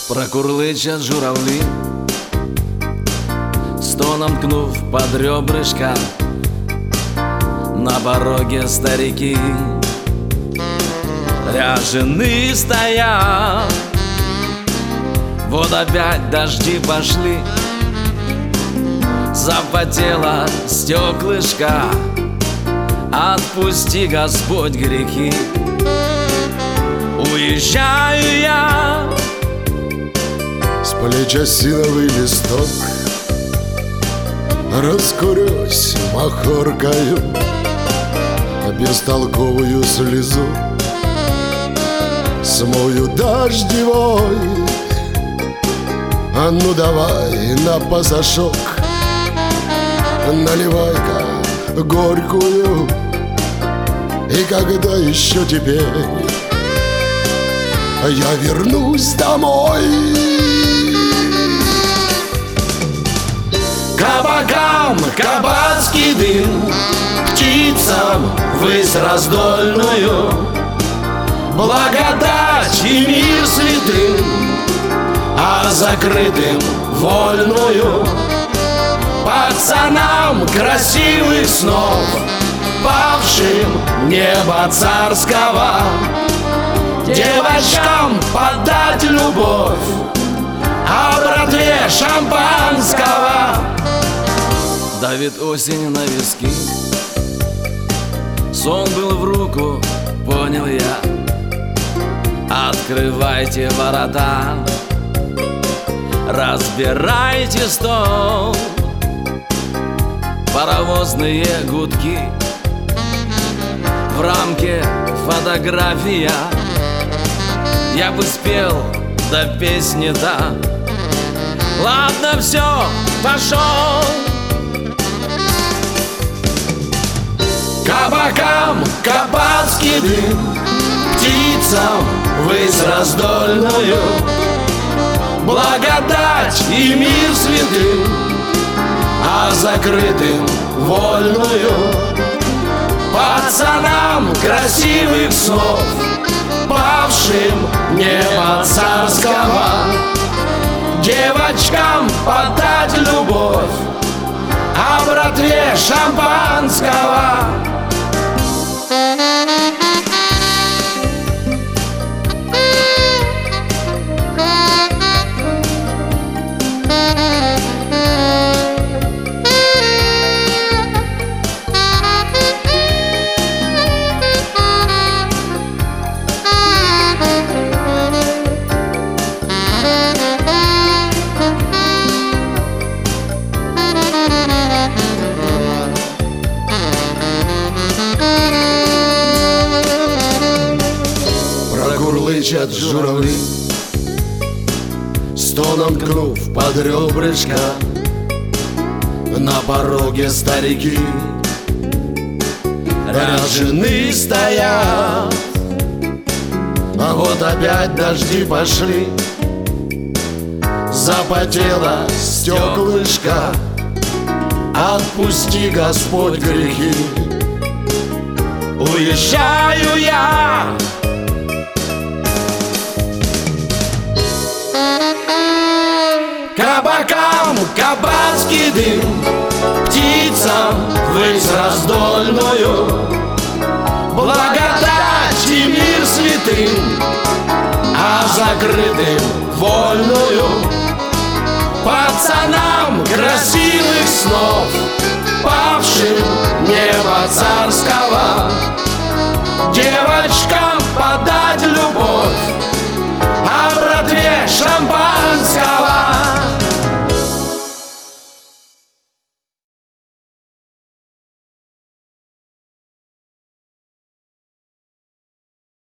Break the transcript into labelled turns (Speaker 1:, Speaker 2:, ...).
Speaker 1: Прокурличат журавлі, стоном ткнув под ребрышко. На пороге старики ряженые стоят. Вот опять дожди пошли, запотело стеклышко. Отпусти, Господь, грехи. Уезжаю я.
Speaker 2: С плеч осиновый листок, раскурюсь махоркою, бестолковую слезу смою дождевой. А ну давай на пасашок, наливай-ка горькую. И когда еще теперь я вернусь домой?
Speaker 1: Кабакам кабацкий дым, птицам высь раздольную, благодать и мир святым, а закрытым вольную. Пацанам красивых снов, павшим неба царского, девочкам подать любовь, а братве шампанского. Давит осень на виски, сон был в руку, понял я. Открывайте ворота, разбирайте стол. Паровозные гудки, в рамке фотография. Я бы спел, да песни та. Ладно, все, пошел. Кабакам кабацкий дым, птицам высь раздольную, благодать и мир святым, а закрытым вольную. Пацанам красивых снов, павшим неба царского, девочкам подать любовь, а братве шампанского.
Speaker 2: Прокурлычат журавли, стоном ткнув под ребрышко. На пороге старики ряженые стоят. А вот опять дожди пошли, запотело стеклышко. Отпусти, Господь, грехи.
Speaker 1: Уезжаю я. Кабакам кабацкий дым, птицам высь раздольную, благодать и мир святым, а закрытым вольную. Пацанам красивых снов,